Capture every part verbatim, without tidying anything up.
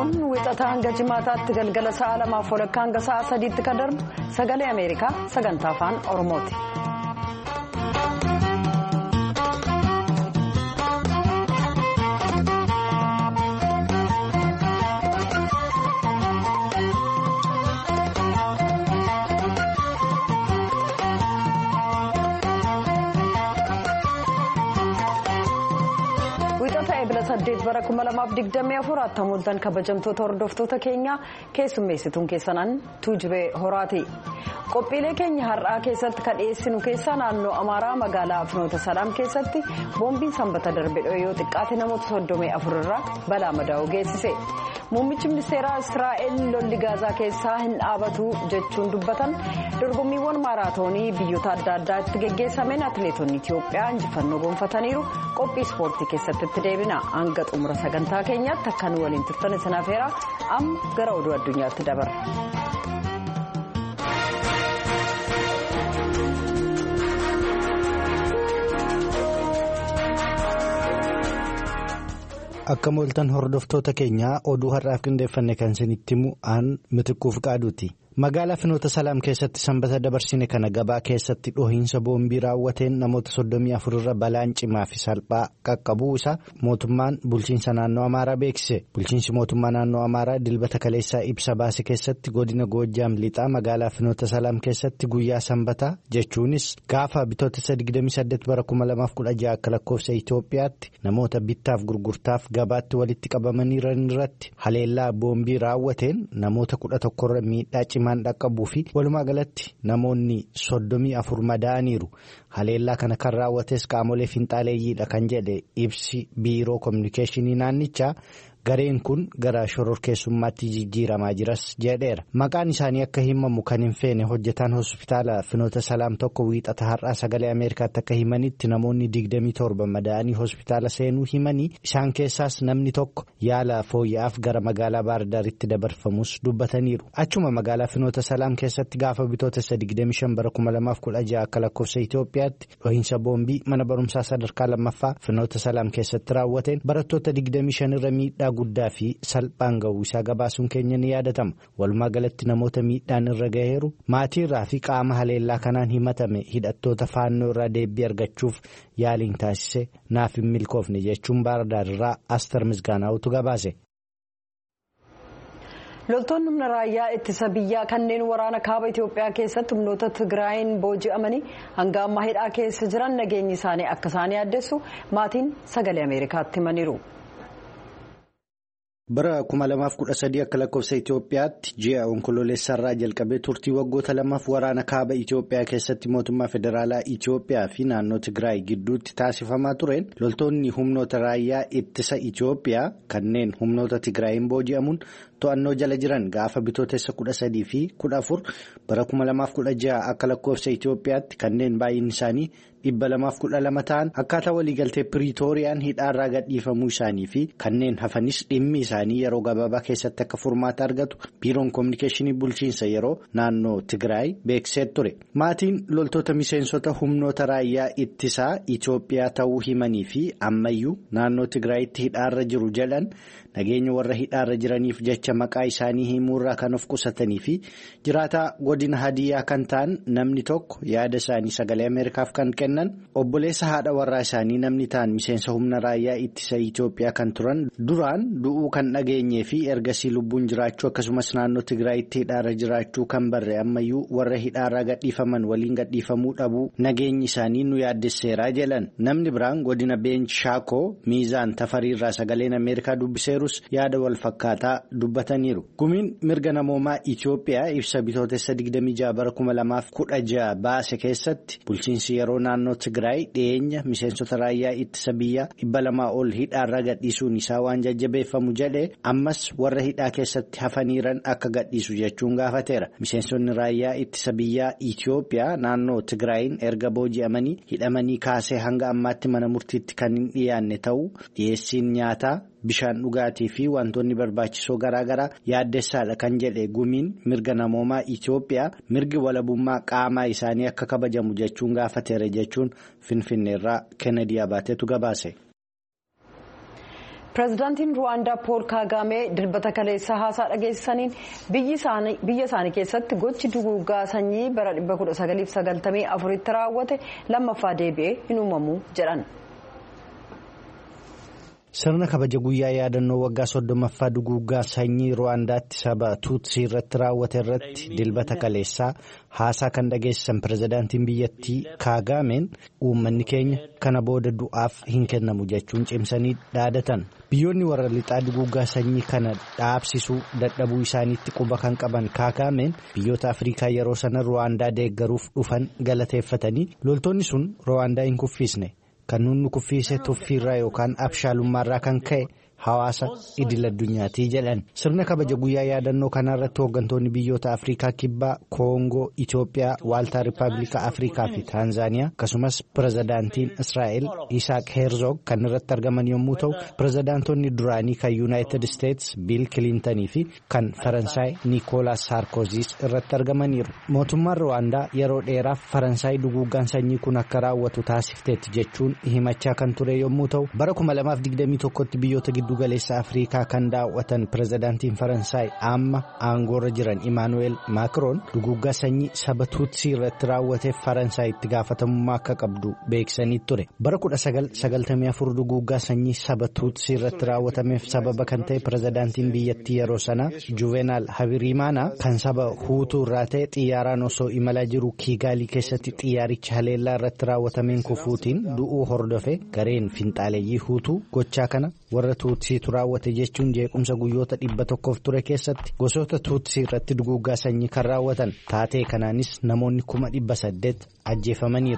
kun wixataa hanga jimaataatti galgala sa'a lamaaf walakkaa hanga sa'a sadiitti kan darbu sagalee Ameerikaa sagantaa afaan Oromooti. saddeet bara kuma lamaaf digdamii afur attamooltan kabajamtoota hordoftoota keenya keessummeessituun keessanaan Tuujibee Horaati. Qophiilee keenya har'aa keessatti kan dhiyeessinu keessaa naannoo Amaaraa magaalaa Finoota Salaam keessatti boombiin sanbata darbe yoo xiqqaate namoota soddomii afur irraa balaa madaa'uu geessise. Muummichi ministeeraa Israa'el lolli Gaazaa keessaa hin dhaabatu jechuun dubbatan. Dorgommiiwwan maaraatoonii biyyoota adda addaatti geggeessameen atileetonni Itiyoophiyaa injifannoo gonfataniiru. Qophii ispoortii keessatti itti deebina. Hanga xumura sagantaa keenyaatti akka nu waliin turtan isinaaf heera. Amma gara oduu addunyaatti dabarra. Akka mooltan hordoftoota keenyaa oduu har'aaf qindeeffanne kan isinitti himu aan Mitiquuf Qaaduuti. Magaalaa Finoota Salaam keessatti sanbata dabarsine kana gabaa keessatti dhohiinsa boombii raawwateen namoota soddomii afur irra balaan cimaa fi salphaa qaqqabuu isaa mootummaan bulchiinsa naannoo Amaaraa beeksise. Bulchiinsi mootummaa naannoo Amaaraa dilbata kaleessaa ibsa baase keessatti godina Goojjaam lixaa magaalaa Finoota Salaam keessatti guyyaa sanbataa jechuunis gaafa bitootessa digdamii saddeet bara kuma lamaaf kudha jaha akka lakkoofsa Itoophiyaatti namoota bittaaf gurgurtaaf gabaatti walitti qabamaniiran irratti haleellaa boombii raawwateen namoota kudha tokkorra miidhaa cimaan dhaqqabuu fi walumaa galatti namoonni soddomii afur madaa'aniiru. Haleellaa kana kan raawwates qaamolee finxaaleeyyiidha kan jedhe ibsi biiroo kominikeeshinii naannichaa. Gareen kun gara shororkeessummaatti jijjiiramaa jiras jedheera. Maqaan isaanii akka himamu kan hin feene hojjetaan hospitaala Finoota Salaam tokko wiixata har'aa sagalee Ameerikaatti akka himanitti namoonni digdamii torba madaa'anii hospitaala seenuu himanii isaan keessaas namni tokko yaala fooyya'aaf gara magaalaa Baardaaritti dabarfamus dubbataniiru. Achuma magaalaa Finoota Salaam keessatti gaafa bitootessa digdamii shan bara kuma lamaaf kudha jaha akka lakkoofsa Itoophiyaatti dhohiinsa boombii mana barumsaa sadarkaa lammaffaa Finoota Salaam keessatti raawwateen barattoota digdamii shan irra miidhaa guddaa fi salphaan ga'uu isaa gabaasuun keenya ni yaadatama. Walumaa galatti namoota miidhaan irra gaheeru maatii irraa fi qaama haleellaa kanaan himatame hidhattoota faannoo irraa deebii argachuuf yaaliin taasise naaf hin milkoofne jechuun Baardaar irraa Astar Misgaanaawutu gabaase. Loltoonni humna raayyaa ittisa biyyaa kanneen waraana kaaba Itoophiyaa keessatti humnoota Tigraayin booji'amanii hanga ammaa hidhaa keessa jiran nageenyi isaanii akka isaan yaaddessu maatiin sagalee Ameerikaatti himaniiru. Bara kuma lamaaf kudha sadii akka lakkoofsa Itoophiyaatti ji'a onkololeessarraa jalqabee turtii waggoota lamaaf waraana kaaba Itoophiyaa keessatti mootummaa federaalaa Itoophiyaa fi naannoo Tigraay gidduutti taasifamaa tureen loltoonni humnoota raayyaa ittisa Itoophiyaa kanneen humnoota Tigraayin booji'amuun to'annoo jala jiran gaafa bitootessa kudha sadii fi kudha afur bara kuma lamaaf kudha jaha akka lakkoofsa Itoophiyaatti kanneen baay'inni isaanii dhibba lamaaf kudha lama ta'an akkaataa waliigaltee Piriitooriyaan hidhaarraa gadhiifamuu isaanii fi kanneen hafanis dhimmi isaanii yeroo gabaabaa keessatti akka furmaata argatu biiroon kominikeeshinii bulchiinsa yeroo naannoo Tigraay beeksisee ture. Maatiin loltoota miseensota humnoota raayyaa ittisaa Itoophiyaa ta'uu himanii fi ammayyuu naannoo Tigraayitti hidhaarra jiru jedhan nageenya warra hidhaarra jiraniif jecha maqaa isaanii himuurraa kan of qusatanii fi jiraataa godina Hadiyyaa kan ta'an namni tokko yaada isaanii sagalee Ameerikaaf kan kennan obboleessa haadha warraa isaanii namni ta'an miseensa humna raayyaa ittisa Itoophiyaa kan turan duraan du'uu kan dhageenyee fi ergasii lubbuun jiraachuu akkasumas naannoo Tigraayitti hidhaarra jiraachuu kan barre ammayyuu warra hidhaarraa gadhiifaman waliin gadhiifamuu dhabuu nageenyi isaanii nu yaaddesseeraa jedhan. Namni biraan godina Beench Shaakoo miizaan tafariirraa sagaleen Ameerikaa dubbiseerus yaada wal fakkaataa dubbataniiru. Gumiin mirga namoomaa Itoophiyaa ibsa bitootessa digdamii jaha bara kuma lamaaf kudha jaha baase keessatti bulchiinsi yeroo naannoo Tigraay dhiyeenya miseensota raayyaa ittisa biyyaa dhibba lamaa ol hidhaarraa gadhiisuun isaa waan jajjabeeffamu jedhee ammas warra hidhaa keessatti hafaniiran akka gadhiisu jechuun gaafateera. Miseensonni raayyaa ittisa biyyaa Itoophiyaa naannoo Tigraayin erga booji'amanii hidhamanii kaasee hanga ammaatti mana murtiitti kan hin dhiyaanne ta'uu dhiyeessiin nyaataa bishaan dhugaatii fi wantoonni barbaachisoo garaagaraa yaaddessaadha kan jedhe gumiin mirga namoomaa Itoophiyaa mirgi walabummaa qaamaa isaanii akka kabajamu jechuun gaafateera jechuun Finfinneerraa Kennedy Abaateetu gabaase. Pireezidaantiin Ruwaandaa Pool Kaagaamee dilbata kaleessa haasaa dhageessisaniin biyya isaanii keessatti gochi duguuggaa sanyii bara dhibba kudha sagaliif sagaltamii afuritti raawwate lammaffaa deebi'ee hin uumamu jedhan. Sirna kabaja guyyaa yaadannoo waggaa soddomaffaa duguuggaa sanyii Ruwaandaatti saba Tuutsii irratti raawwate irratti dilbata kaleessaa haasaa kan dhageessisan pireezidaantiin biyyattii Kaagaameen uummanni keenya kana booda du'aaf hin kennamu jechuun cimsanii dhaadatan. Biyyoonni warra lixaa duguuggaa sanyii kana dhaabsisuu dadhabuu isaaniitti quba kan qaban Kaagaameen biyyoota Afrikaa yeroo sana Ruwaandaa deeggaruuf dhufan galateeffatanii loltoonni sun Ruwaandaa hin kuffisne. Kan nuti kuffisee tuffiirraa yookaan abshaalummaarraa kan ka'e hawaasa idil addunyaati jedhan. Sirna kabaja guyyaa yaadannoo kanarratti hooggantoonni biyyoota Afrikaa Kibbaa, Koongoo, Itoophiyaa, Waaltaa Rippaabilika Afrikaa fi Taanzaaniyaa akkasumas pireezidaantiin Israa'el Isaaq Heerzoog kan irratti argaman yommuu ta'u, pireezidaantonni duraanii kan Yuunaayitid Isteets Biil Kilintanii fi kan Faransaay Niikoolaas Saarkoziis irratti argamaniiru. Mootummaan Ruwaandaa yeroo dheeraaf Faransaay duguuggaan sanyii kun akka raawwatu taasifteetti jechuun himachaa kan ture yommuu ta'u, bara kuma lamaaf digdamii tokkotti biyyoota giddu galeessa Afrikaa kan daawwatan pireezidaantiin Faransaay amma aangoorra jiran Imaanuweel Maakiroon duguuggaa sanyii saba Tuutsii irratti raawwateef Faransaay itti gaafatamummaa akka qabdu beeksisanii ture. Bara kudha sagal sagaltamii afur duguuggaa sanyii saba Tuutsii irratti raawwatameef sababa kan ta'e pireezidaantiin biyyattii yeroo sanaa Juvenaal Habirimaanaa kan saba Huutuu irraa ta'e xiyyaaraan osoo imalaa jiru Kiigaalii keessatti xiyyaaricha haleellaa irratti raawwatameen kufuutiin du'uu hordofe gareen finxaaleeyyii Huutuu gochaa kana warra Tuutsiitu raawwate jechuun jeequmsa guyyoota dhibba tokkoof ture keessatti gosoota Tuutsii irratti duguuggaa sanyii kan raawwatan taatee kanaanis namoonni kuma dhibba saddeet ajjeefamaniiru.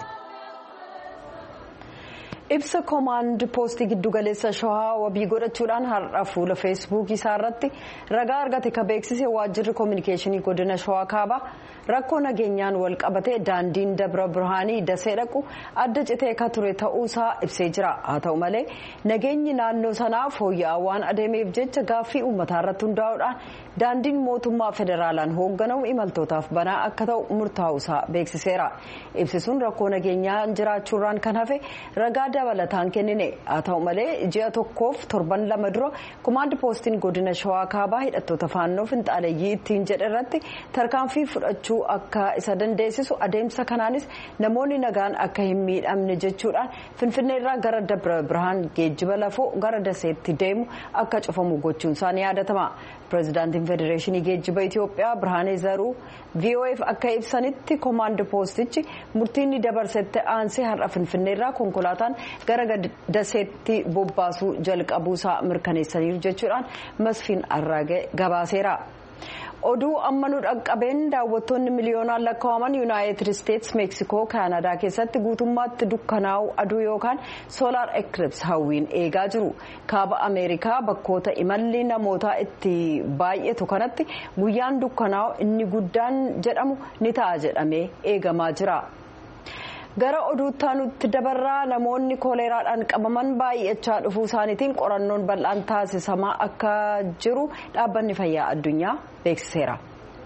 Ibsa koomaand poostii giddugaleessa shawaa wabii godhachuudhaan har'a fuula feesbuukii isaa irratti ragaa argate ka beeksise waajjirri koominikeeshinii godina shawaa kaabaa rakkoo nageenyaan wal qabate daandiin dabra birhaanii dasee dhaqu adda citee ka ture ta'uusaa ibsee jira. Haa ta'u malee nageenyi naannoo sanaa fooyya'aa waan adeemeef jecha gaaffii uummataa irratti hundaa'uudhaan daandiin mootummaa federaalaan hoogganamu imaltootaaf banaa akka ta'u murtaa'uusaa beeksiseera. Ibsisuun rakkoo nageenyaan jiraachuurraan kan hafe ragaa dabalataan kennine. Haa ta'u malee ji'a tokkoof torban lama dura koomaand poostiin godina shawaa kaabaa hidhattoota faannoo finxaaleeyyii ittiin jedhe irratti tarkaanfii fudhachuu akka isa dandeessisu adeemsa kanaanis namoonni nagaan akka hin miidhamne jechuudhaan finfinneerraa gara dabra birhaan geejjiba lafoo gara daseetti deemu akka cufamu gochuun isaanii yaadatama. Pireezidaantiin Federeeshinii Geejjiba Itoophiyaa Birhaanee Zaruu V O F akka ibsanitti koomaand poostichi murtiin dabarsette aansee har'a finfinneerraa konkolaataan gara daseetti bobbaasuu jalqabuusaa mirkaneessaniiru jechuudhaan Masfiin Arraagee gabaaseera. Oduu amma nu dhaqqabeen daawwattoonni miliyoonaan lakkaa'aman Yuunaayitid Isteets, Meeksikoo, Kaanadaa keessatti guutummaatti dukkanaa'u aduu yookaan soolaar ekilips hawwiin eegaa jiru. Kaaba Ameerikaa bakkoota imalli namootaa itti baay'atu kanatti guyyaan dukkanaa'u inni guddaan jedhamu ni ta'a jedhamee eegamaa jira. Gara oduutti nutti dabarraa namoonni kooleeraadhaan qabaman baay'achaa dhufuu isaaniitiin qorannoon bal'aan taasisamaa akka jiru dhaabbanni fayyaa addunyaa beeksiseera.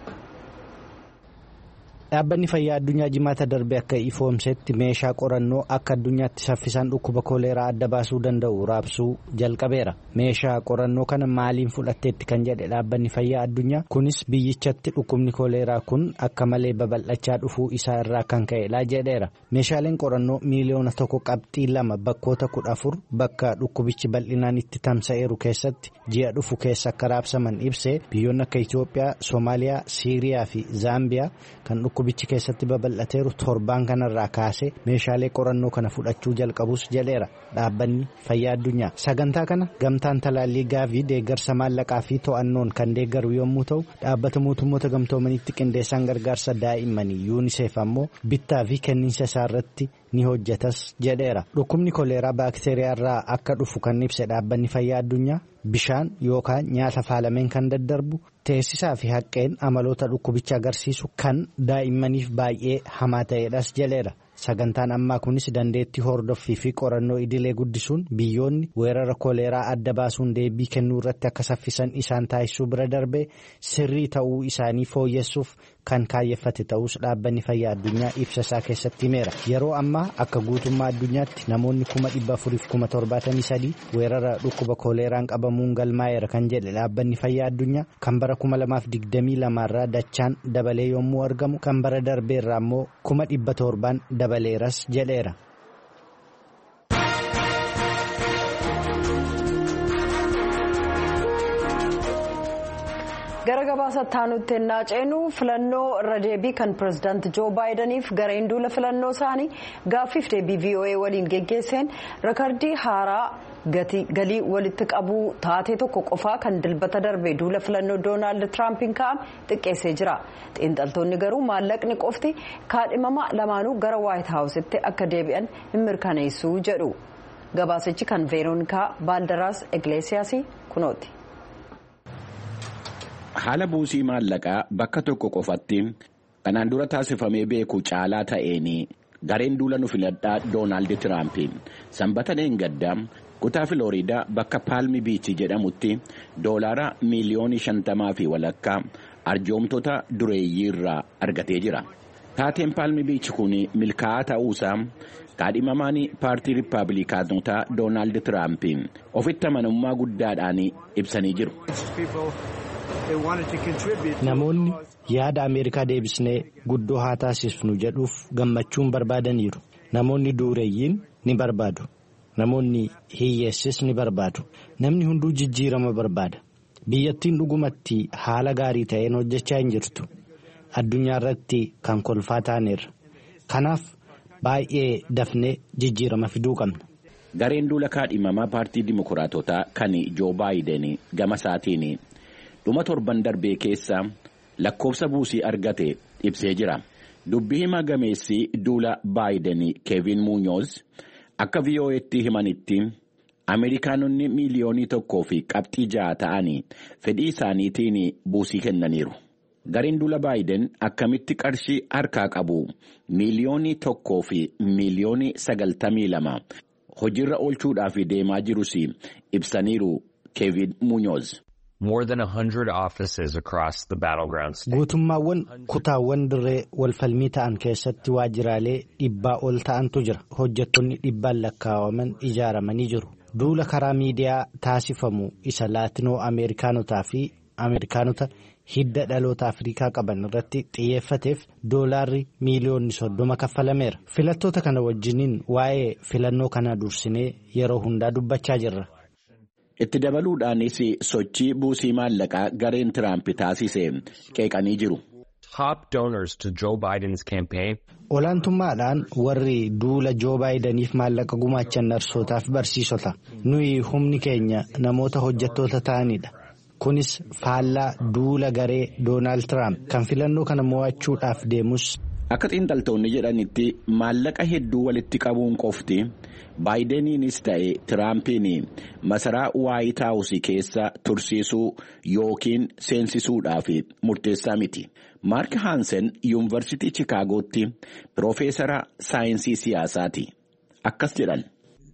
Dhaabbanni fayyaa addunyaa jimaata darbe akka ifoomsetti meeshaa qorannoo akka addunyaatti saffisaan dhukkuba kooleeraa adda baasuu danda'u raabsuu jalqabeera. Meeshaa qorannoo kana maaliin fudhatteetti kan jedhe dhaabbanni fayyaa addunyaa kunis biyyichatti dhukkubni kooleeraa kun akka malee babal'achaa dhufuu isaa irraa kan ka'edha jedheera. Meeshaaleen qorannoo miiliyoona tokko qabxii lama bakkoota kudha afur bakka dhukkubichi bal'inaan itti tamsa'eeru keessatti ji'a dhufu keessa akka raabsaman ibsee biyyoonni akka Itoophiyaa, Soomaaliyaa, Siiriyaa fi Zaambiyaa kan dhukkubichi keessatti babal'ateeru torbaan kanarraa kaasee meeshaalee qorannoo kana fudhachuu jalqabus jedheera dhaabbanni fayyaa addunyaa. Sagantaa kana gamtaan talaallii gaavii deeggarsa maallaqaa fi to'annoon kan deeggaru yommuu ta'u dhaabbata mootummoota gamtoomaniitti qindeessaan gargaarsa daa'immanii yuuniseef ammoo bittaa fi kenniinsa isaa irratti ni hojjetas jedheera. Dhukkubni kooleeraa baakteeriyaa irraa akka dhufu kan ibse dhaabbanni fayyaa addunyaa bishaan yookaan nyaata faalameen kan daddarbu teessisaa fi haqqeen amaloota dhukkubicha agarsiisu kan daa'immaniif baay'ee hamaa ta'edhas jedheera. Sagantaan ammaa kunis dandeettii hordoffii fi qorannoo idilee guddisuun biyyoonni weerara kooleeraa adda baasuun deebii kennuu irratti akka saffisan isaan taasisuu bira darbee sirrii ta'uu isaanii fooyyessuuf kan kaayyeffate ta'us dhaabbanni fayyaa addunyaa ibsa isaa keessatti himeera. Yeroo ammaa akka guutummaa addunyaatti namoonni kuma dhibba afuriif kuma torbaatamii sadii weerara dhukkuba kooleeraan qabamuun galmaa'eera kan jedhe dhaabbanni fayyaa addunyaa kan bara kuma lamaaf digdamii lamaarraa dachaan dabalee yommuu argamu kan bara darbeerraa immoo kuma dhibba torbaan dabaleeras jedheera. gara gabaasa taanutti ennaa ceenu filannoo irra deebii kan pirezidaanti joo baayidaniif gareen duula filannoo isaanii gaaffiif deebii V O A waliin geggeesseen rekordii haaraa galii walitti qabuu taatee tokko qofaa kan dilbata darbe duula filannoo doonaald tiraampiin ka'ame xiqqeessee jira. xiinxaltoonni garuu maallaqni qofti kaadhimama lamaanuu gara waayit haawusitti akka deebi'an hin mirkaneessu jedhu. gabaasichi kan veeroonikaa baaldaraas igleesiyaasii kunooti. Haala buusii maallaqaa bakka tokko qofatti kanaan dura taasifamee beeku caalaa ta'een gareen duula nu filadhaa doonaald tiraampi sanbata dheengaddaa kutaa filooriidaa bakka paalmi biichi jedhamutti doolaara miiliyoonii shantamaa fi walakkaa arjoomtoota dureeyyii irraa argatee jira. Taateen paalmi biichi kun milkaa'aa ta'uusaa kaadhimamaan paartii riippaabilikaanotaa doonaald tiraampi ofitti amanamummaa guddaadhaan ibsanii jiru. Namoonni yaada Ameerikaa deebisnee guddoo haa taasisnu jedhuuf gammachuun barbaadaniiru. Namoonni dureeyyiin ni barbaadu. Namoonni hiyyeessis ni barbaadu. Namni hunduu jijjiirama barbaada. Biyyattiin dhugumatti haala gaarii ta'een hojjechaa hin jirtu. Addunyaa irratti kan kolfaa taaneerra. Kanaaf baay'ee dafnee jijjiirama fiduu qabna. Gareen duula kaadhimamaa paartii dimokiraatotaa kan joo baayiden gama isaatiin dhuma torban darbee keessa lakkoofsa buusii argate ibsee jira. Dubbii himaa gameessi duula baayiden keevin muunyoos akka V O A'tti himanitti Ameerikaanonni miiliyoonii tokkoo fi qabxii ja'a ta'anii fedhii isaaniitiin buusii kennaniiru. Gareen duula baayiden akkamitti qarshii harkaa qabu miiliyoonii tokkoo fi miiliyoonii sagaltamii lama hojiirra oolchuudhaaf deemaa jirus ibsaniiru keevin muunyoos. More than a hundred offices across the battleground state. Guutummaawwan kutaawwan dirree walfalmii ta'an keessatti waajjiraalee dhibbaa ol ta'antu jira. Hojjettoonni dhibbaan lakkaa'aman ijaaramanii jiru. Duula karaa miidiyaa taasifamu isa laatinoo Ameerikaanotaa fi Ameerikaanota hidda dhaloota Afrikaa qaban irratti xiyyeeffateef doolaarri miiliyoonni soddoma kaffalameera. Filattoota kana wajjiniin waa'ee filannoo kana dursinee yeroo hundaa dubbachaa jirra. Itti dabaluudhaanis sochii buusii maallaqaa gareen Tiraamp taasise qeeqanii jiru. Top donors to Joe Biden's campaign. Olaantummaadhaan warri duula Joo Baayidaniif maallaqa gumaachan narsootaaf barsiisota. Nuyi humni keenya namoota hojjettoota ta'anidha. Kunis faallaa duula garee Doonaald Tiraamp kan filannoo kana mo'achuudhaaf deemus. Akka xiinxaltoonni jedhanitti maallaqa hedduu walitti qabuun qofti baayideniinis ta'e Tiraampiin masaraa waayit haawusii keessa tursiisuu yookiin seensisuudhaaf murteessaa miti. Maark Haansen yuunivarsiitii Chikaagootti piroofeesara saayinsii siyaasaati. Akkas jedhan.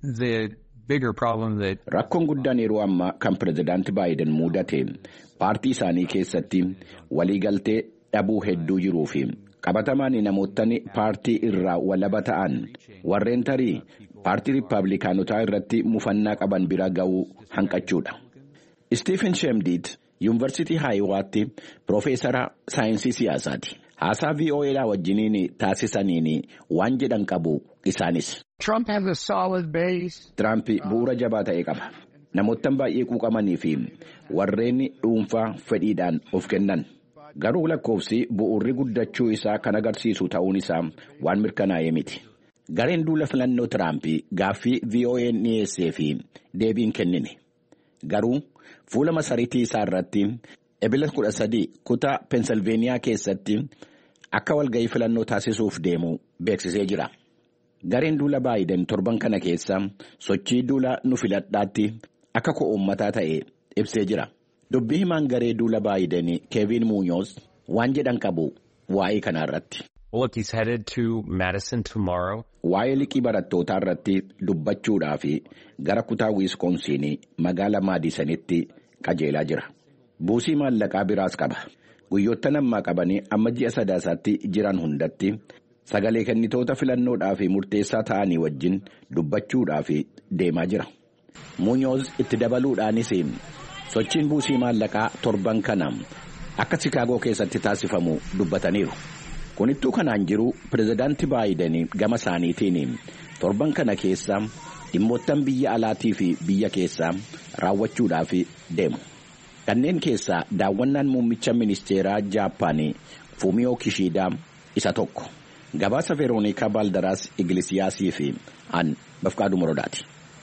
Rakkoon guddaan yeroo ammaa kan pirezidaanti Baayiden mudate paartii isaanii keessatti waliigaltee dhabuu hedduu jiruufi qabatamaan namootni paartii irraa walaba ta'an warreen tarii paartii riippaabilikaanotaa irratti mufannaa qaban bira ga'uu hanqachuudha. Stephen Shemdiit yuunivarsiitii Haayiwaatti piroofeesara saayinsii siyaasaati. Haasaa V O A wajjiniin taasisaniin waan jedhan qabu isaanis. Trump has a solid base. Trump bu'uura jabaa ta'e qaba. Namoottan baay'ee quuqamanii fi warreen dhuunfaa fedhiidhaan of kennan. Garuu lakkoofsi bu'uurri guddachuu isaa kan agarsiisu ta'uun isaa waan mirkanaa'ee miti. Gareen duula filannoo Tiraamp gaaffii V O A dhiyeessee fi deebiin kennine. Garuu fuula masariitii isaa irratti ebila kudha sadii kutaa Peensilveeniyaa keessatti akka walga'ii filannoo taasisuuf deemu beeksisee jira. Gareen duula Baayiden torban kana keessa sochii duula nu filadhaatti akka ko'ummataa ta'e ibsee jira. Dubbii himaan garee duula Baayiden Keevin Muunyoos waan jedhan qabu waa'ee kanaa irratti. Look, he's headed to Madison tomorrow. Waa'ee liqii barattootaa irratti dubbachuudhaaf gara kutaa Wiiskoonsiin magaala Maadisanitti qajeelaa jira. Buusii maallaqaa biraas qaba. guyyoota ammaa qabanii amma ji'a sadaasaatti jiran hundatti sagalee kennitoota filannoodhaaf murteessaa ta'anii wajjin dubbachuudhaaf deemaa jira. Muunyoos itti dabaluudhaanis sochiin buusii maallaqaa torban kana akka Chikaagoo keessatti taasifamu dubbataniiru. Kunittuu kanaan jiru pirezidaantii Baayiden gama isaaniitiin torban kana keessa dhimmoottan biyya alaatii fi biyya keessaa raawwachuudhaaf deemu. Kanneen keessaa daawwannaan muummicha ministeeraa Jaappaanii Fumio Kishida isa tokko. Gabaasa Veroonikaa Baaldaraas Igilisiyaasii fi an Bafqaaduu Morodaati.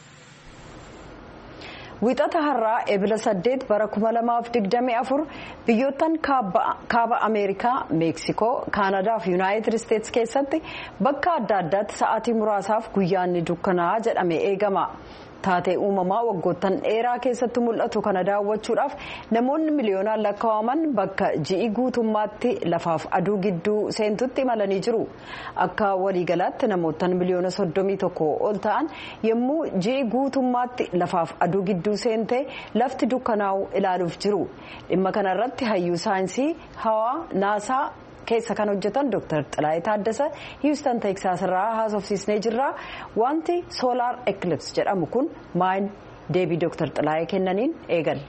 Wixata har'aa ebila saddeet bara kuma lamaaf digdamii afur biyyoottan kaaba Ameerikaa, Meeksikoo, Kaanadaa fi Yuunaayitid Isteetsi keessatti bakka adda addaatti sa'aatii muraasaaf guyyaan dukkanaa jedhamee eegama. Taatee uumamaa waggoottan dheeraa keessatti mul'atu kana daawwachuudhaaf namoonni miliyoonaan lakkaa'aman bakka ji'i guutummaatti lafaaf aduu gidduu seentutti imalanii jiru. Akka waliigalaatti namoottan miliyoona soddomii tokko ol ta'an yommuu ji'i guutummaatti lafaaf aduu gidduu seentee lafti dukkanaa'u ilaaluuf jiru. Dhimma kanarratti hayyuu saayinsii hawaa naasaa keessa kan hojjetan Dooktar Xilaayee Taaddasa Hiwustan Teeksaas irraa haasofsiisnee jirra. Wanti soolaar ekilips jedhamu kun maal deebii Dooktar Xilaayee kennaniin eegalla.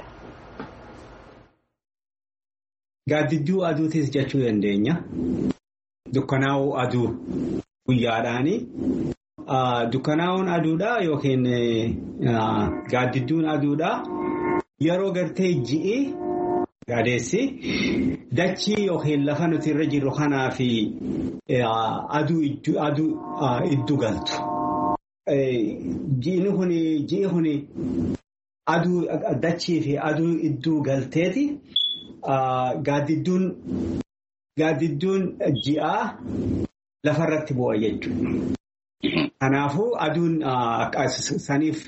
Gaaddidduu aduutis jechuu dandeenya. Dukkanaa'uu aduu guyyaadhaani. Dukkanaa'uun aduudhaa yookiin gaaddidduun aduudhaa yeroo gartee ji'i gaadeessi dachii yookiin lafa nuti irra jirru kanaa fi aduu iddu galtu. Ji'i kuni ji'i kuni aduu dachii fi aduu idduu galteeti gaaddidduun gaaddidduun ji'aa lafarratti bu'a jechuudha. Kanaafuu aduun saniif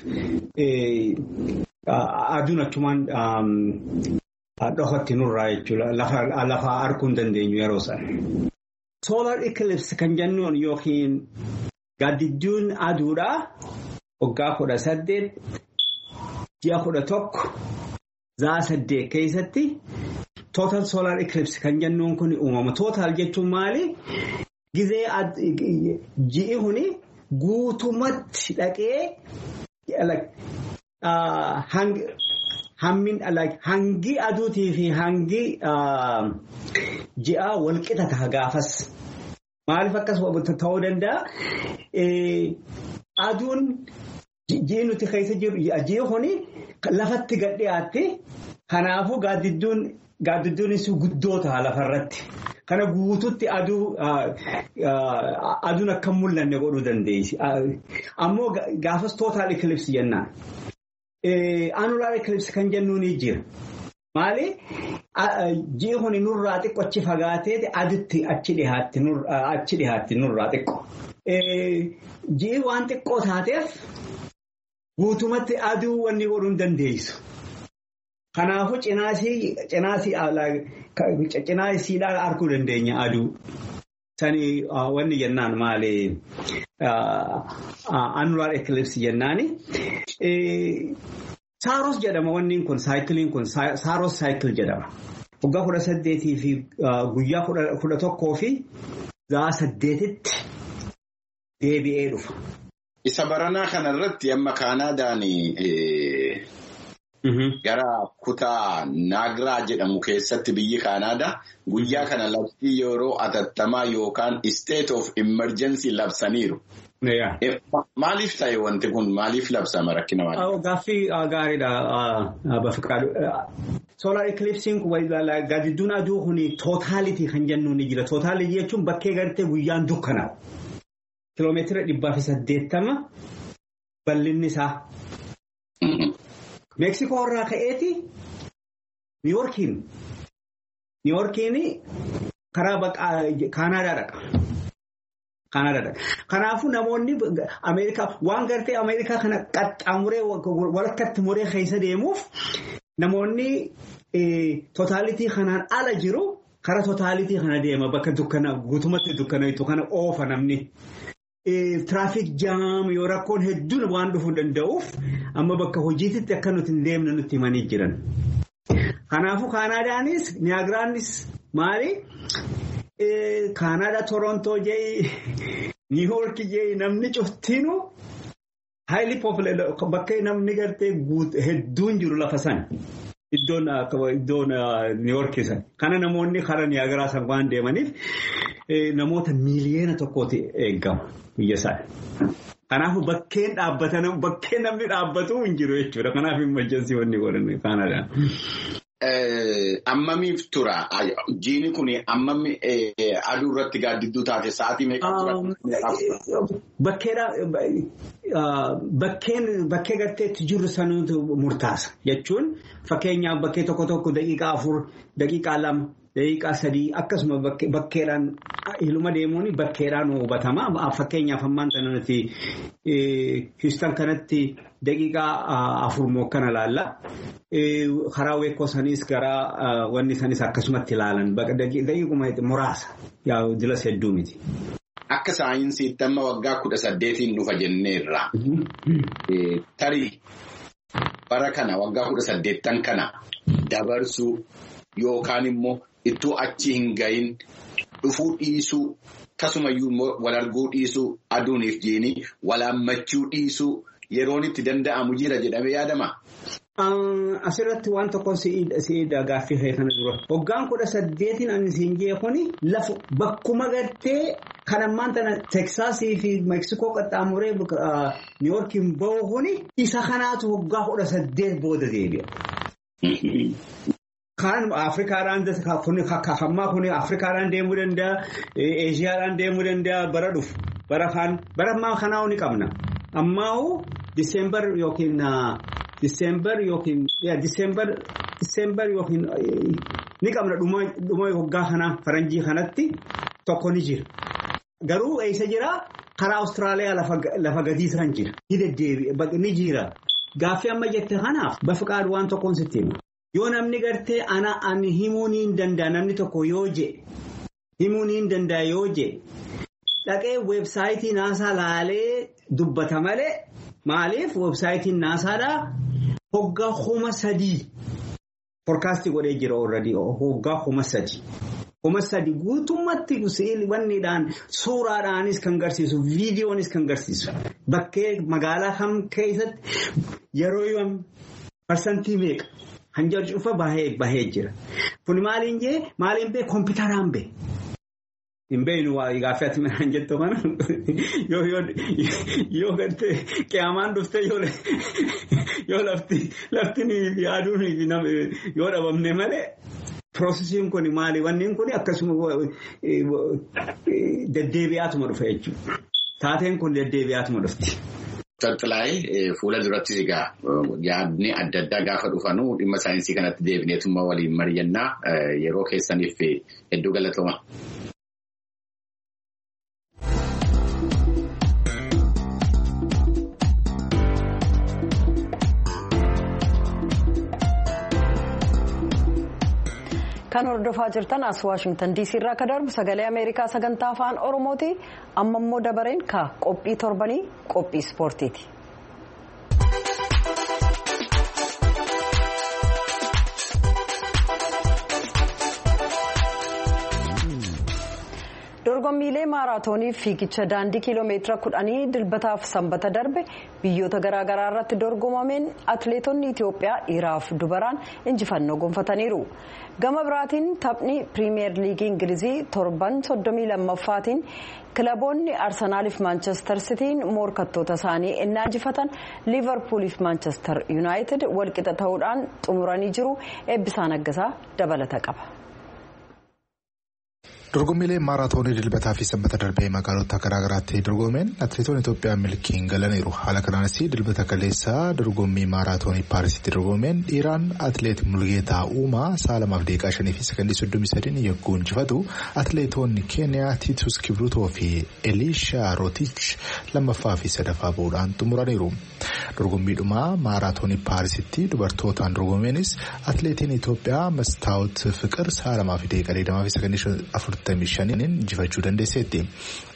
aduun achumaan dhokatti nurraa jechuudha. Lafa arguu hin dandeenyu yeroo sana. Solar eclipse kan jennuun yookiin gaaddidduun aduudhaa waggaa kudha saddeet ji'a kudha tokko zaa saddeet keessatti total solar eclipse kan jennuun kun uumama. Total jechuun maali? Gizee ji'i kuni guutumatti dhaqee hangi aduutii fi hangi ji'a walqixa ta'a gaafas. Maaliif akkas ta'uu danda'a? Aduun ji'i nuti keessa jiru ji'i kuni lafatti gad dhiyaatti. Kanaafuu gaaddidduun gaaddidduunis guddoo ta'a lafarratti. Kana guututti aduu aduun akka mul'anne godhuu dandeessi. Ammoo gaafas total eclipse jennaan. Annular eclipse kan jennuun ni jira. Maali? Ji'i kuni nurraa xiqqoo achi fagaatee aduutti achi dhiyaatti nurraa xiqqoo. Ji'i waan xiqqoo taateef guutumatti aduu wanni godhuu hin dandeessu. Kanaafuu cinaasii cinaasii cinaasiidhaan arguu dandeenya aduu. Sani wanni jennaan maali? Annular eclipse jennaani. Saaros jedhama wanni kun saayikiliin kun saaros saayikil jedhama. Waggaa kudha saddeetii fi guyyaa kudha tokkoo fi zaa saddeetitti deebi'ee dhufa. Isa baranaa kanarratti amma Kaanaadaan gara kutaa Naagiraa jedhamu keessatti biyyi Kaanaadaa guyyaa kana labsii yeroo atattamaa yookaan state of emergency labsaniiru. Maaliif ta'e wanti kun maaliif labsama rakkina maaliif? Gaaffii gaariidha Bafqaaduu. Solar eclipse gaaddidduun aduu kuni tootaaliti kan jennuun ni jira. Tootaaliti jechuun bakkee gartee guyyaan dukkanaa'u. Kiloomeetira dhibbaa fi saddeettama bal'inni isaa. Meeksikoo irraa ka'eeti Niiwoorkiin. Niiwoorkiin karaa baqaa Kaanaadaa dhaqa. Kaanaadaa dhaqa. Kanaafuu namoonni Ameerikaa waan gartee Ameerikaa kana qaxxaamuree walakkaatti muree keessa deemuuf namoonni tootaalitii kanaan ala jiru karaa tootaalitii kana deema bakka dukkana guutumatti dukkanaitu kana oofa namni. Traffic jam yoo rakkoon hedduun waan dhufuu danda'uuf amma bakka hojiititti akka nuti hin deemne nutti himanii jiran. Kanaafuu Kaanaadaanis Niyaagiraanis Maali Kaanadaa Torontoo jee New York jee namni cuftiinuu highly popular bakka namni gartee hedduun jiru lafa sana. Iddoon iddoon New York san kana namoonni karaa Niagara san waan deemaniif namoota miiliyoona tokkooti eegama biyya sana. Kanaafuu bakkeen dhaabbatan bakkeen namni dhaabbatu hin jiru jechuudha. Kanaaf emergency wanni godhan Kaanadaan. Ammamiif tura jiini kun ammami aduu irratti gaaddidduu taate sa'aatii meeqa tura? Bakkeen bakkee garteetti jiru sanuutu murtaasa jechuun fakkeenyaaf bakkee tokko tokko daqiiqaa afur daqiiqaa lama daqiiqaa sadii akkasuma bakkeedhaan ilma deemuun bakkeedhaan hubatama. Fakkeenyaaf ammaan sanatti Houston kanatti daqiiqaa afur moo kana laalla. Karaa weekoo sanis gara wanni sanis akkasumatti ilaalan daqiiquma muraasa yaa dilas hedduu miti. Akka saayinsiitti amma waggaa kudha saddeetiin dhufa jenneerra. Tarii bara kana waggaa kudha saddeettan kana dabarsuu yookaan immoo ittoo achi hin gahin dhufuu dhiisuu akkasumayyuu immoo wal arguu dhiisuu aduuniif jiini walaammachuu dhiisuu yeroon itti danda'amu jira jedhamee yaadama. Asirratti waan tokko si'idha gaaffii kana dura. Waggaan kudha saddeetiin ani siin jee kuni lafa bakkuma gartee kan ammaan tana Teksaasii fi Meeksikoo qaxxaamuree New Yorkiin bahu kuni isa kanaatu waggaa kudha saddeet booda deebi'a. Kan Afrikaadhaan hammaa kuni Afrikaadhaan deemuu danda'a, Eeshiyaadhaan deemuu danda'a bara dhufu. Bara kaan bara ammaa kanaa ni qabna. Ammaa Diseembar yookiin Diseembar yookiin Diseembar Diseembar yookiin ni qabna dhuma waggaa kanaa faranjii kanatti tokko ni jira. Garuu eessa jira karaa Awustiraaliyaa lafa gadii san jira. Ni jira. Gaaffii amma jette kanaaf bafiqaadhu waan tokkoon sitti hima. Yoo namni gartee ana ani himuu ni danda'a namni tokko yoo je himuu ni danda'a yoo je dhaqee weebsaayitii naasaa laalee dubbata malee maaliif weebsaayitiin naasaadhaa hoggaa kuma sadii foorkaastii godhee jira already hoggaa kuma sadii. Kuma sadii guutummaatti wanniidhaan suuraadhaanis kan garsiisu viidiyoonis kan garsiisu bakkee magaalaa kam keessatti yeroo yoom parsantii meeqa hanjar cufa bahee jira. Kun maaliin jee maaliin bee kompiitaraan bee. Hin beeknu waa gaaffii ati midhaan jettu kana yoo yoo yoo gartee qiyaamaan dhuftee yoo yoo lafti lafti ni yaaduun yoo dhabamne malee. Piroosesiin kun maali? Wanni kun akkasuma deddeebi'aatuma dhufa jechuudha. Taateen kun deddeebi'aatuma dhufti. Tattalaayee fuula duratti egaa yaadni adda addaa gaafa dhufanuu dhimma saayinsii kanatti deebineetummaa waliin mari'annaa yeroo keessaniif hedduu galatooma. Kan hordofaa jirtan as Waashingtan D C irraa akka darbu sagalee Ameerikaa sagantaa afaan Oromooti. Amma immoo dabareen ka qophii torbanii qophii ispoortiiti. Dorgommiilee maaraatoonii fiigicha daandii kiiloomeetira kudhanii dilbataaf sanbata darbe biyyoota garaagaraa irratti dorgomameen atileetonni Itoophiyaa dhiiraaf dubaraan injifannoo gonfataniiru. Gama biraatiin taphni piriimiyeer liigii Ingilizii torban soddomii lammaffaatiin kilaboonni Arsenaaliif Maanchestar Sitiin morkattoota isaanii innaa injifatan Liivarpuuliif Maanchestar Yuunaayitid walqixa ta'uudhaan xumuranii jiru. Eebbisaa Naggasaa dabalata qaba. Dorgommiilee maaraatoonii dilbataa fi sanbata darbee magaalota garaagaraatti dorgomeen atileetonni Itoophiyaa milkiin galaniiru. Haala kanaanis dilbata kaleessaa dorgommii maaraatoonii Paarisitti dorgomeen dhiiraan atileet Mulgeetaa Uumaa sa'a lamaaf daqiiqaa shanii fi sekondii soddomii sadiin yogguu injifatu atileetonni Keeniyaa Tiitus Kibrutoo fi Elishaa Rootich lammaffaa fi sadaffaa bahuudhaan xumuraniiru. Dorgommiidhuma maaraatoonii Paarisitti dubartootaan dorgomeenis atileetiin Itoophiyaa Mastaawot Fiqir sa'a lamaa fi daqiiqaa digdamaa fi sekondii afurtamii shaniin injifachuu dandeesseetti.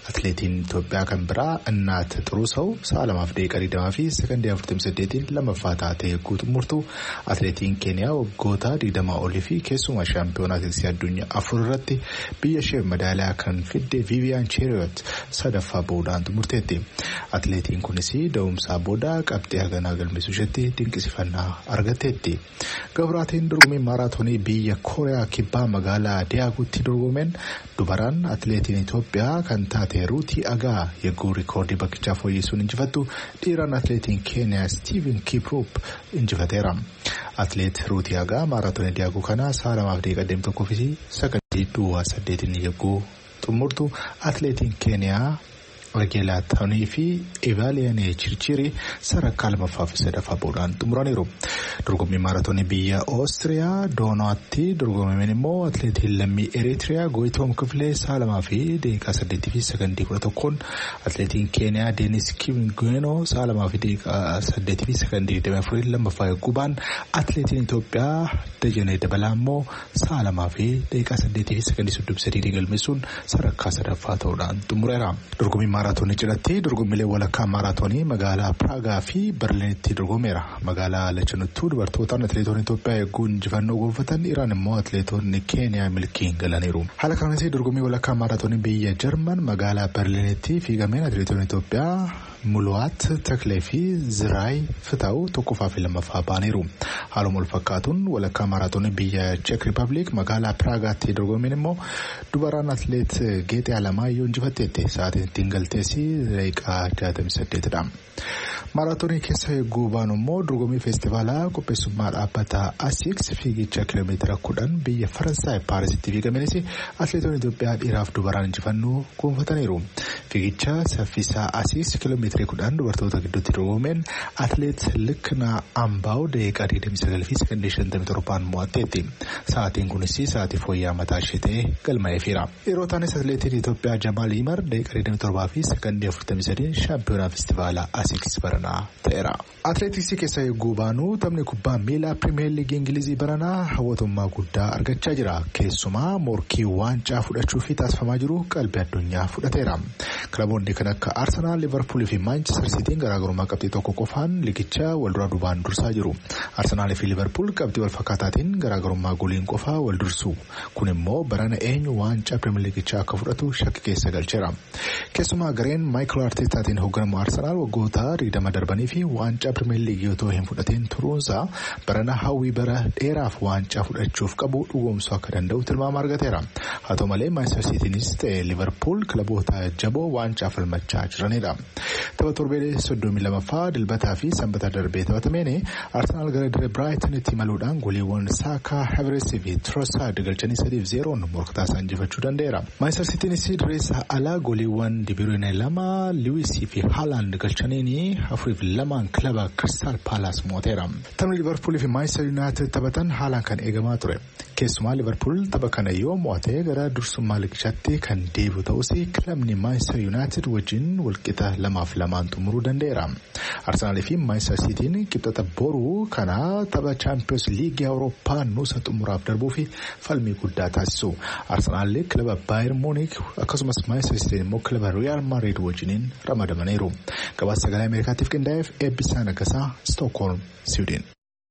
Atileetiin Itoophiyaa kan biraa Innaat Xuruusaw sa'a lamaaf daqiiqaa digdamaa fi sekondii afurtamii saddeetiin lammaffaa taatee xumurtu. Atileetiin Keeniyaa waggoota digdamaa olii fi keessumaa shaampiyoonaa atileetiksii addunyaa afur irratti biyya ishee madaaliyaa kan fidde Viiviyaan Cheeriyoot sadaffaa bahuudhaan xumurteetti. Atileetiin kunis da'umsaa booda qabxii haganaa galmeessuu isheetti dinqisifannaa argatteetti. Gabraatiin dorgommii maaraatoonii biyya Kooriyaa kibbaa magaalaa Diyaaguutti dorgomeen dubaraan atileetiin Itoophiyaa kan taate Ruutii Agaa yegguu rikoordii bakkichaa fooyyessuun injifattu dhiiraan atileetiin Keeniyaa Steven Kiprop injifateera. Atileet Ruutii Agaa maaraatoonii Diyaaguu kana sa'a lamaaf daqiiqaa digdamii tokkoo fi sekondii duwwaa saddeetiin yegguu xumurtu atileetiin Keeniyaa Rageelaa Taanii fi Evaaliyaanii Chirchirii sadarkaa lammaffaa fi sadaffaa bahuudhaan xumuraniiru. Dorgommii maaraatoonii biyya Oostiriyaa Doonaatti dorgomameen immoo atileetiin lammii Eritiriyaa Gooyitoom Kifilee sa'a lamaa fi daqiiqaa saddeetii fi sekondii kudha tokkoon atileetiin Keeniyaa Deenis Kimgeenoo sa'a lamaa fi daqiiqaa saddeetii fi sekondii digdamii afurii lammaffaa yogguu ba'an atileetiin Itoophiyaa Dajanee Dabalaa immoo sa'a lamaa fi daqiiqaa saddeetii fi sekondii soddomii sadii galmeessuun sadarkaa sadaffaa ta'uudhaan xumureera. Maaraatoonii cidhatti dorgommiilee walakkaa maaraatoonii magaalaa Piraagaa fi Berliinitti dorgomeera. Magaalaa lachanuttuu dubartootaan atileetonni Itoophiyaa eeguu injifannoo gonfatan Iraan immoo atileetonni Keeniyaa milkiin galaniiru. Haala kanaanis dorgommii walakkaa maaraatoonii biyya Jarman magaalaa Berliinitti fiigameen atileetonni Itoophiyaa Muluwaat Taklee fi Ziraay Fitaa'u tokkoffaa fi lammaffaa ba'aniiru. Haaluma wal fakkaatuun walakkaa maaraatoonii biyya Cheek Riippaabilik magaalaa Piraagaatti dorgomeen immoo dubaraan atileet Geexee Alamaayyoo injifatteetti. Sa'aatiin ittiin galteessi daqiiqaa jaatamii saddeetidha. Maaraatoonii keessa eeguu baanu immoo dorgommii feestivaalaa qopheessummaa dhaabbata Asiiks fiigicha kiiloomeetira kudhan biyya Faransaay Paarisitti fiigamenis atileetonni Itoophiyaa dhiiraaf dubaraan injifannoo gonfataniiru. Fiigicha saffisaa Asiiks kiiloomeetira kudhan dubartoota gidduutti dorgomeen atileet Liknaa Ambaaw daqiiqaa digdamii sagal fi sekondii shantamii torbaan mo'atteetti. Sa'aatiin kunis sa'aatii fooyya'aa mataa ishee ta'ee galmaa'eefira. Yeroo taanis atileetiin Itoophiyaa Jamaal Yimar daqiiqaa digdamii torbaa fi sekondii afurtamii sadii shaampiyoonaa feestivaalaa Asiiks baranaa ta'eera. Atileetiksii keessa eeguu baanu taphni kubbaa miilaa pirimeer liigii Ingilizii baranaa hawwatummaa guddaa argachaa jira. Keessumaa morkii waancaa fudhachuuf taasifamaa jiru qalbii addunyaa fudhateera. Kilaboonni kan akka Arsenaal, Liverpool fi Manchester City garaagarummaa qabxii tokko qofaan liigicha walduraa duubaan dursaa jiru. Arsenaal fi Liverpool qabxii wal fakkaataatiin garaagarummaa goliin qofaa wal dursu. Kun immoo barana eenyu waancaa pirimeer liigichaa akka fudhatu shakki keessa galcheera. Keessumaa gareen Maayikel Arteetaatiin hoogganamu Arsenaal waggoota digdama darbanii fi waancaa pirimeer liigii otoo hin fudhatiin turuunsaa barana hawwii bara dheeraaf waancaa fudhachuuf qabu dhugoomsuu akka danda'u tilmaama argateera. Haa ta'u malee Manchester Citynis ta'e Liverpool kilaboota jaboo waancaa falmachaa jiranidha. Tapha torbee soddomii lamaffaa dilbataa fi sanbata darbee taphatameen Arsenaal gara dirree Biraayitanitti imaluudhaan goliiwwan Saakaa, Havertz fi Trossard galchanii sadiif zeeroon morkataa isaan injifachuu danda'eera. Manchester Citynis dirreessa alaa goliiwwan De Bruyne lama, Lewis fi Haaland galchaniin afuriif lamaan kilaba Crystal Palace mo'ateera. Taphni Liverpool fi Manchester United taphatan haalaan kan eegamaa ture. Keessumaa Liverpool tapha kana yoo mo'ate gara dursummaa liigichaatti kan deebi'u ta'us kilabni Manchester United wajjin walqixa lamaaf lamaan xumuruu danda'eera. Arsenaal fi Manchester Cityin qixxata boruu kana tapha Champions League Awurooppaa nuusa xumuraaf darbuu fi falmii guddaa taasisu. Arsenaal kilaba Bayern Munich akkasumas Manchester City immoo kilaba Real Madrid wajjiniin ramadamaniiru. Gabaasa sagalee Ameerikaatiif qindaa'eef eebbisaa nagasaa Stockholm, Sweden.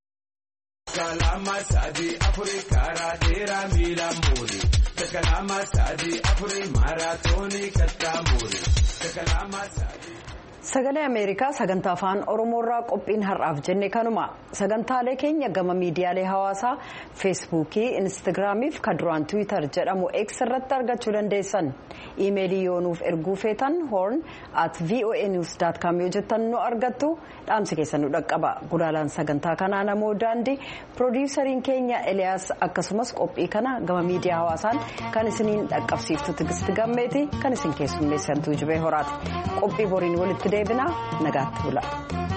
Sagalee Ameerikaa sagantaa afaan Oromoorraa qophiin har'aaf jenne kanuma. Sagantaalee keenya gama miidiyaalee hawaasaa feesbuukii, instaagiraamii fi kaduraan tiwiitar jedhamu X irratti argachuu dandeessan. Iimeelii yoo nuuf erguu feetan horn at voa news dot com yoo jettan nu argattu. Dhaamsi keessan nu dhaqqaba. Gulaalaan sagantaa kanaa namoo daandii piroodiisariin keenya Eliyaas akkasumas qophii kana gama miidiyaa hawaasaan kan isiniin dhaqqabsiiftu Tigisti Gammeeti kan isin keessummeessantu Jibee Horaati. Qophii boriin walitti deebinaa nagaatti bula.